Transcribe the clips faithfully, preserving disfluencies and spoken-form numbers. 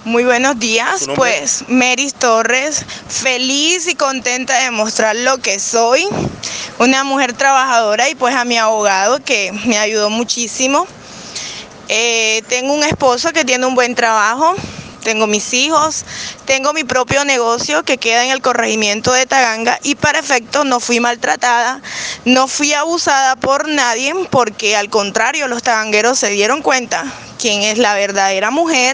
Muy buenos días, pues Meris Torres, feliz y contenta de mostrar lo que soy, una mujer trabajadora, y pues a mi abogado que me ayudó muchísimo. Eh, tengo un esposo que tiene un buen trabajo, tengo mis hijos, tengo mi propio negocio que queda en el corregimiento de Taganga, y para efecto no fui maltratada, no fui abusada por nadie, porque al contrario, los tagangueros se dieron cuenta quién es la verdadera mujer.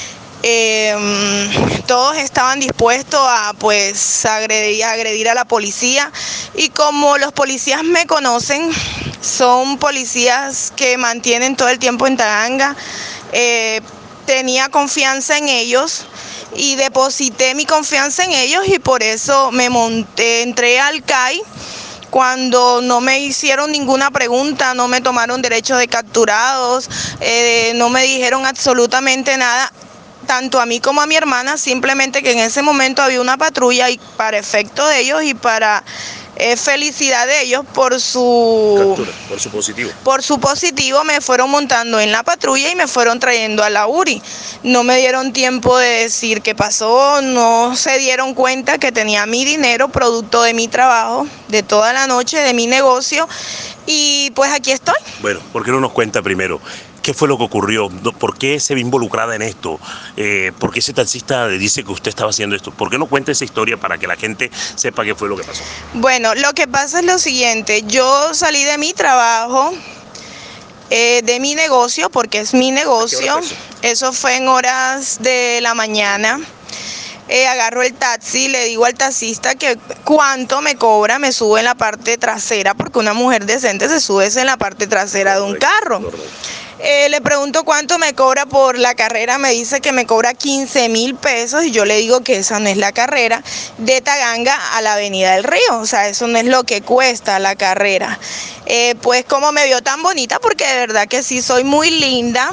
Eh, todos estaban dispuestos a pues agredir, agredir a la policía, y como los policías me conocen, son policías que mantienen todo el tiempo en Taganga, eh, tenía confianza en ellos y deposité mi confianza en ellos, y por eso me monté, entré al C A I. Cuando no me hicieron ninguna pregunta, no me tomaron derecho de capturados, eh, no me dijeron absolutamente nada, tanto a mí como a mi hermana, simplemente que en ese momento había una patrulla, y para efecto de ellos y para eh, felicidad de ellos por su captura, por su positivo. Por su positivo me fueron montando en la patrulla y me fueron trayendo a la U R I. No me dieron tiempo de decir qué pasó, no se dieron cuenta que tenía mi dinero, producto de mi trabajo, de toda la noche, de mi negocio, y pues aquí estoy. Bueno, ¿por qué no nos cuenta primero qué fue lo que ocurrió? ¿Por qué se ve involucrada en esto? Eh, ¿Por qué ese taxista le dice que usted estaba haciendo esto? ¿Por qué no cuenta esa historia para que la gente sepa qué fue lo que pasó? Bueno, lo que pasa es lo siguiente, yo salí de mi trabajo, eh, de mi negocio, porque es mi negocio, eso fue en horas de la mañana. Eh, agarro el taxi, le digo al taxista que cuánto me cobra, me sube en la parte trasera, porque una mujer decente se sube en la parte trasera de un carro. Eh, le pregunto cuánto me cobra por la carrera, me dice que me cobra quince mil pesos, y yo le digo que esa no es la carrera de Taganga a la Avenida del Río, o sea, eso no es lo que cuesta la carrera. Eh, pues como me vio tan bonita, porque de verdad que sí soy muy linda,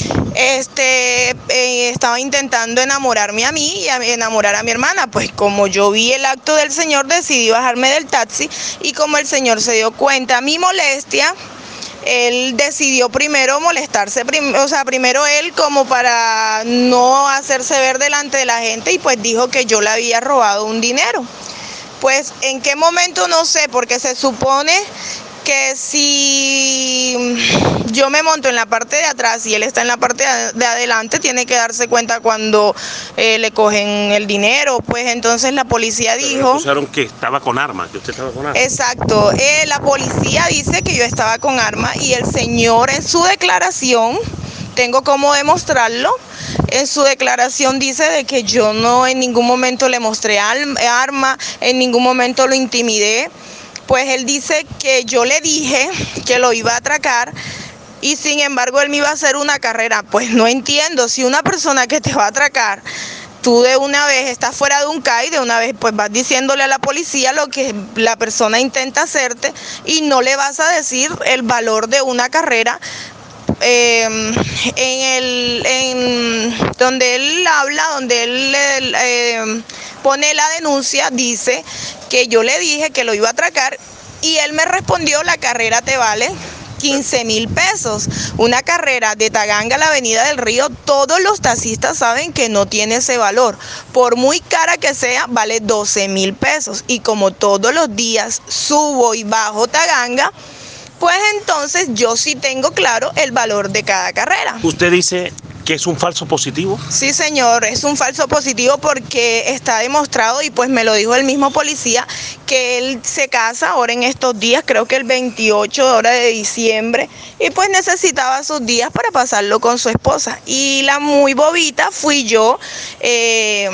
Este, eh, estaba intentando enamorarme a mí y a, enamorar a mi hermana. Pues como yo vi el acto del señor, decidí bajarme del taxi, y como el señor se dio cuenta mi molestia, él decidió primero molestarse, prim o sea, primero él, como para no hacerse ver delante de la gente, y pues dijo que yo le había robado un dinero. Pues en qué momento no sé, porque se supone que si yo me monto en la parte de atrás y él está en la parte de adelante, tiene que darse cuenta cuando eh, le cogen el dinero. Pues entonces la policía Pero dijo... acusaron que estaba con armas, que usted estaba con armas. Exacto, eh, la policía dice que yo estaba con armas, y el señor en su declaración, tengo cómo demostrarlo, en su declaración dice de que yo no en ningún momento le mostré arma, en ningún momento lo intimidé. Pues él dice que yo le dije que lo iba a atracar, y sin embargo él me iba a hacer una carrera. Pues no entiendo, si una persona que te va a atracar, tú de una vez estás fuera de un C A I, de una vez pues vas diciéndole a la policía lo que la persona intenta hacerte, y no le vas a decir el valor de una carrera. Eh, en el en donde él habla, donde él eh, pone la denuncia, dice que yo le dije que lo iba a atracar, y él me respondió: la carrera te vale quince mil pesos. Una carrera de Taganga a la Avenida del Río, todos los taxistas saben que no tiene ese valor. Por muy cara que sea, vale doce mil pesos. Y como todos los días subo y bajo Taganga, pues entonces yo sí tengo claro el valor de cada carrera. ¿Usted dice que es un falso positivo? Sí, señor, es un falso positivo, porque está demostrado, y pues me lo dijo el mismo policía, que él se casa ahora en estos días, creo que el veintiocho de, ahora de diciembre, y pues necesitaba sus días para pasarlo con su esposa. Y la muy bobita fui yo, eh...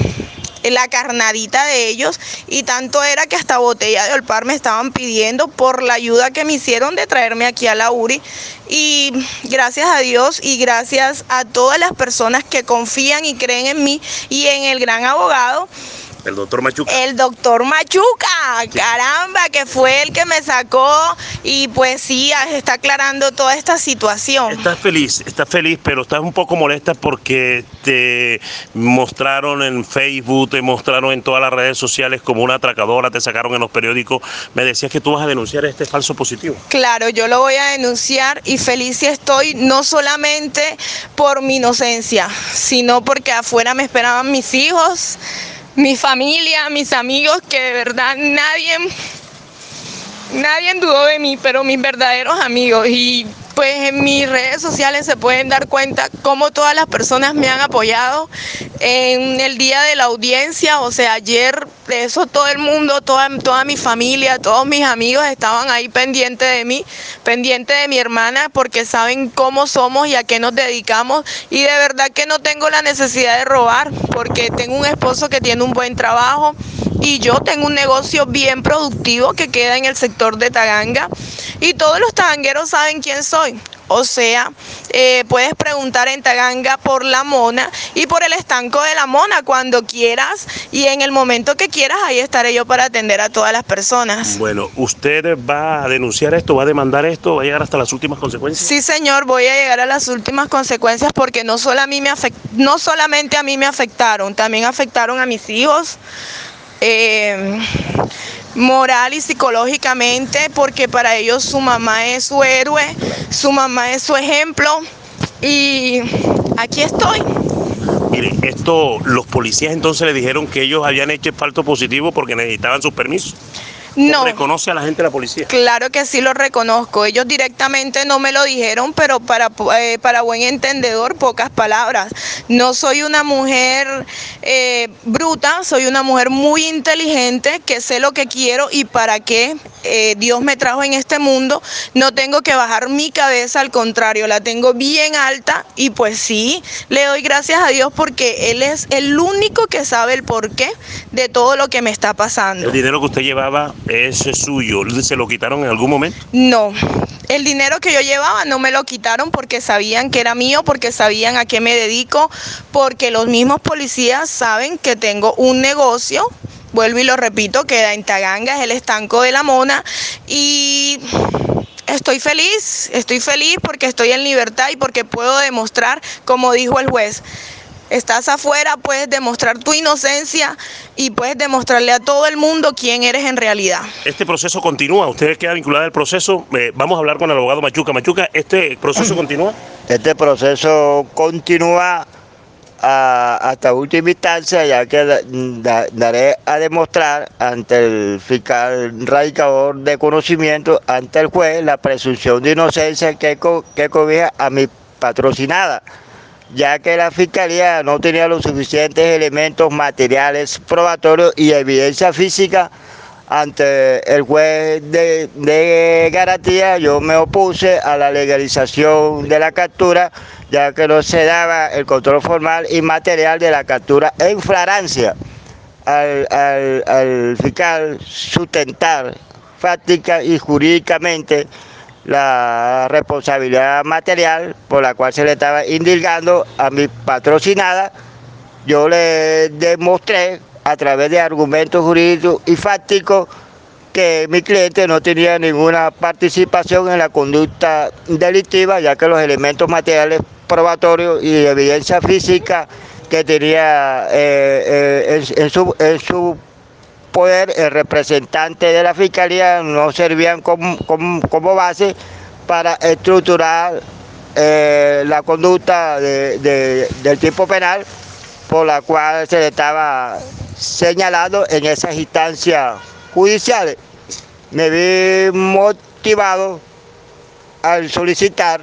la carnadita de ellos, y tanto era que hasta botella de Olpar me estaban pidiendo por la ayuda que me hicieron de traerme aquí a la U R I. Y gracias a Dios y gracias a todas las personas que confían y creen en mí y en el gran abogado, El doctor Machuca. El doctor Machuca, sí. Caramba, que fue el que me sacó y pues sí, está aclarando toda esta situación. Estás feliz, estás feliz, pero estás un poco molesta porque te mostraron en Facebook, te mostraron en todas las redes sociales como una atracadora, te sacaron en los periódicos. Me decías que tú vas a denunciar este falso positivo. Claro, yo lo voy a denunciar y feliz si estoy, no solamente por mi inocencia, sino porque afuera me esperaban mis hijos, mi familia, mis amigos, que de verdad nadie, nadie dudó de mí, pero mis verdaderos amigos. Y pues en mis redes sociales se pueden dar cuenta cómo todas las personas me han apoyado en el día de la audiencia. O sea, ayer de eso todo el mundo, toda, toda mi familia, todos mis amigos estaban ahí pendientes de mí, pendientes de mi hermana, porque saben cómo somos y a qué nos dedicamos. Y de verdad que no tengo la necesidad de robar, porque tengo un esposo que tiene un buen trabajo y yo tengo un negocio bien productivo que queda en el sector de Taganga y todos los tagangueros saben quién soy. O sea, eh, puedes preguntar en Taganga por La Mona y por el estanco de La Mona cuando quieras y en el momento que quieras, ahí estaré yo para atender a todas las personas. Bueno, ¿usted va a denunciar esto, va a demandar esto, va a llegar hasta las últimas consecuencias? Sí, señor, voy a llegar a las últimas consecuencias porque no, solo a mí me afect- no solamente a mí me afectaron, también afectaron a mis hijos. Eh, moral y psicológicamente, porque para ellos su mamá es su héroe, su mamá es su ejemplo y aquí estoy. Mire, esto, los policías entonces le dijeron que ellos habían hecho el falso positivo porque necesitaban sus permisos. No. ¿Reconoce a la gente de la policía? Claro que sí lo reconozco. Ellos directamente no me lo dijeron, pero para, eh, para buen entendedor, pocas palabras. No soy una mujer eh, bruta, soy una mujer muy inteligente, que sé lo que quiero y para qué eh, Dios me trajo en este mundo. No tengo que bajar mi cabeza, al contrario, la tengo bien alta y pues sí, le doy gracias a Dios porque Él es el único que sabe el porqué de todo lo que me está pasando. ¿El dinero que usted llevaba es suyo? ¿Se lo quitaron en algún momento? No, el dinero que yo llevaba no me lo quitaron porque sabían que era mío, porque sabían a qué me dedico, porque los mismos policías saben que tengo un negocio, vuelvo y lo repito, queda en Taganga, es el estanco de La Mona y estoy feliz, estoy feliz porque estoy en libertad y porque puedo demostrar, como dijo el juez, estás afuera, puedes demostrar tu inocencia y puedes demostrarle a todo el mundo quién eres en realidad. Este proceso continúa, usted queda vinculada al proceso. Eh, vamos a hablar con el abogado Machuca. Machuca, ¿este proceso continúa? Este proceso continúa a, hasta última instancia, ya que da, da, daré a demostrar ante el fiscal radicador de conocimiento, ante el juez, la presunción de inocencia que, co, que cobija a mi patrocinada, ya que la Fiscalía no tenía los suficientes elementos materiales probatorios y evidencia física. Ante el juez de, de garantía, yo me opuse a la legalización de la captura, ya que no se daba el control formal y material de la captura en flagrancia. Al, al, al fiscal sustentar fáctica y jurídicamente la responsabilidad material por la cual se le estaba indilgando a mi patrocinada, yo le demostré a través de argumentos jurídicos y fácticos que mi cliente no tenía ninguna participación en la conducta delictiva, ya que los elementos materiales probatorios y de evidencia física que tenía eh, eh, en, en, su, en su poder el representante de la Fiscalía no servían como, como, como base para estructurar eh, la conducta de, de, del tipo penal por la cual se le estaba señalando en esas instancias judiciales. Me vi motivado al solicitar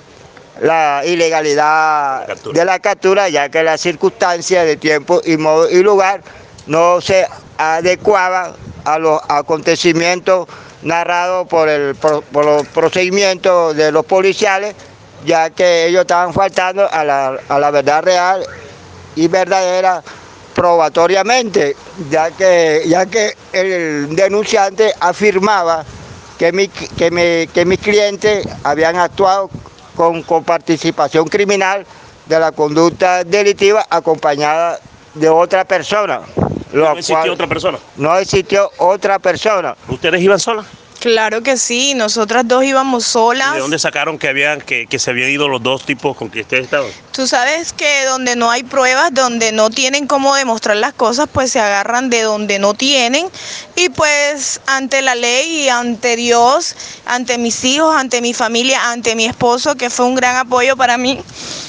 la ilegalidad de la captura, ya que las circunstancias de tiempo y modo y lugar no se adecuaban a los acontecimientos narrados por, el, por, por los procedimientos de los policiales, ya que ellos estaban faltando a la, a la verdad real y verdadera probatoriamente, ya que, ya que el denunciante afirmaba que, mi, que, mi, que mis clientes habían actuado con, con participación criminal de la conducta delictiva acompañada de otra persona. ¿No existió otra persona? No existió otra persona. ¿Ustedes iban solas? Claro que sí, nosotras dos íbamos solas. ¿De dónde sacaron que habían que, que se habían ido los dos tipos con que ustedes estaban? Tú sabes que donde no hay pruebas, donde no tienen cómo demostrar las cosas, pues se agarran de donde no tienen. Y pues ante la ley y ante Dios, ante mis hijos, ante mi familia, ante mi esposo, que fue un gran apoyo para mí.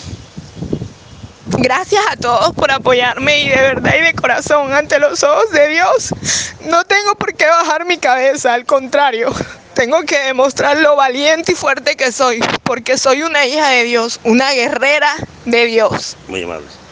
Gracias a todos por apoyarme y de verdad y de corazón, ante los ojos de Dios, no tengo por qué bajar mi cabeza, al contrario, tengo que demostrar lo valiente y fuerte que soy, porque soy una hija de Dios, una guerrera de Dios. Muy amable.